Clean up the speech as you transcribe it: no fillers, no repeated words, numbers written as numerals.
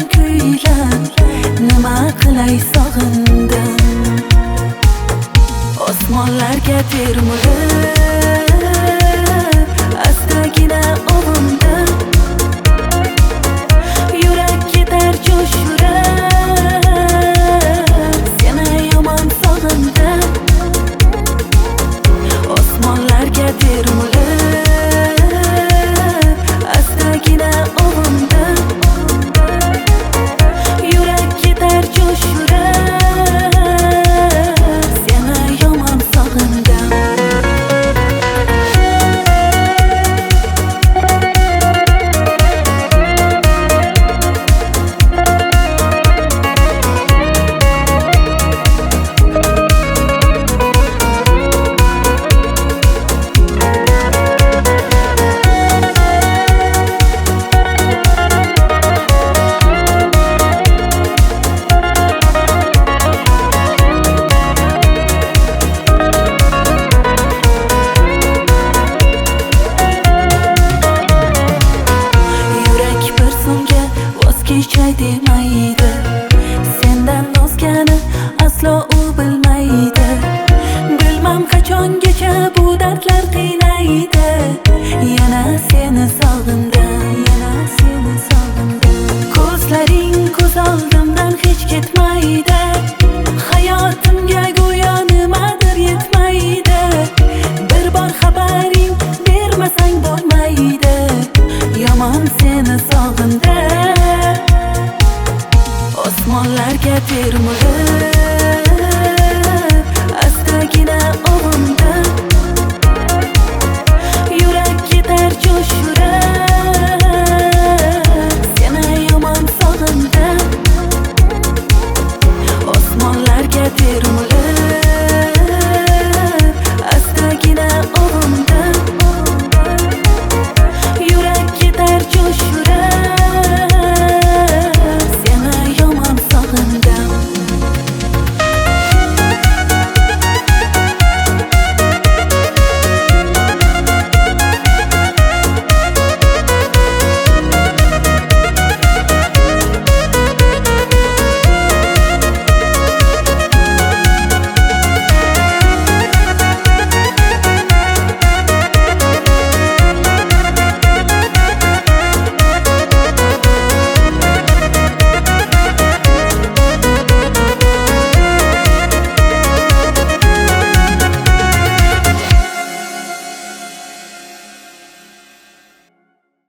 kuylar, nima qilay sog'indim. Osmonlarga termulib astagina ovundim. Yurak ketar jo'shurib, seni yomon sog'indim. Osmonlarga termulib astagina ovundim. Yurak ketar jo'shurib, seni yomon sog'indim. Kechay demaydi, sendan o'zgani aslo u bilmaydi. Bilmam qachongacha bu dardlar qiynaydi. Yana seni sog'indim, yana seni sog'indim. Ko'zlaring ko'z oldimdan hech ketmaydi. Hayotimga go'yo nimadir yetmaydi. Bir bor xabaring bermasang bo'lmaydi. Yomon seni sog'indim. Osmonlarga termulib